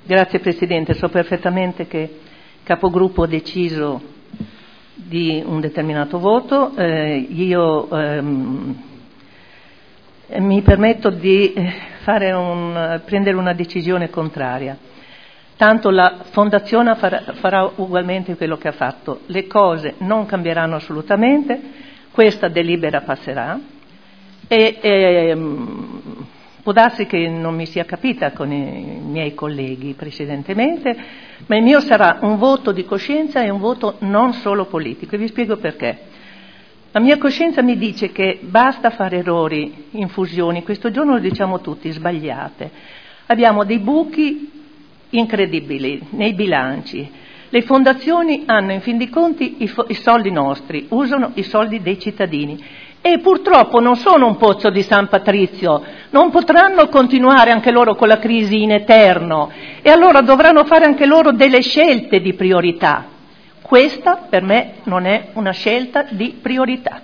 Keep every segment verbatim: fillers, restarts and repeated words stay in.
Grazie Presidente, so perfettamente che il capogruppo ha deciso di un determinato voto, eh, io ehm, mi permetto di fare un, prendere una decisione contraria. Tanto la Fondazione farà, farà ugualmente quello che ha fatto, le cose non cambieranno assolutamente, questa delibera passerà e ehm, può darsi che non mi sia capita con i miei colleghi precedentemente, ma il mio sarà un voto di coscienza e un voto non solo politico, e vi spiego perché. La mia coscienza mi dice che basta fare errori, infusioni, questo giorno lo diciamo tutti, sbagliate. Abbiamo dei buchi incredibili nei bilanci. Le fondazioni hanno in fin dei conti i, fo- i soldi nostri, usano i soldi dei cittadini e purtroppo non sono un pozzo di San Patrizio, non potranno continuare anche loro con la crisi in eterno e allora dovranno fare anche loro delle scelte di priorità. Questa per me non è una scelta di priorità.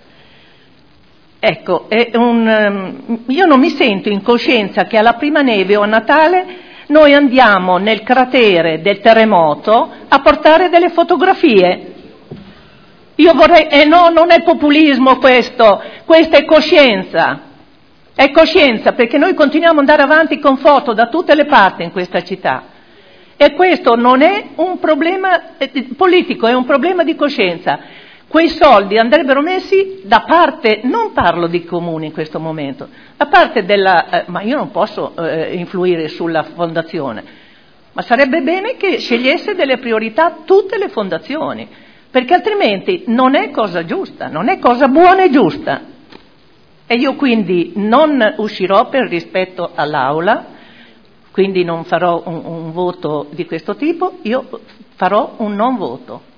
Ecco, è un, io non mi sento in coscienza che alla prima neve o a Natale noi andiamo nel cratere del terremoto a portare delle fotografie. Io vorrei, e eh no, non è populismo questo, questa è coscienza. È coscienza perché noi continuiamo ad andare avanti con foto da tutte le parti in questa città. E questo non è un problema politico, è un problema di coscienza. Quei soldi andrebbero messi da parte, non parlo di comuni in questo momento, da parte della, eh, ma io non posso eh, influire sulla fondazione, ma sarebbe bene che scegliesse delle priorità tutte le fondazioni, perché altrimenti non è cosa giusta, non è cosa buona e giusta. E io quindi non uscirò per rispetto all'Aula, quindi non farò un, un voto di questo tipo, io farò un non voto.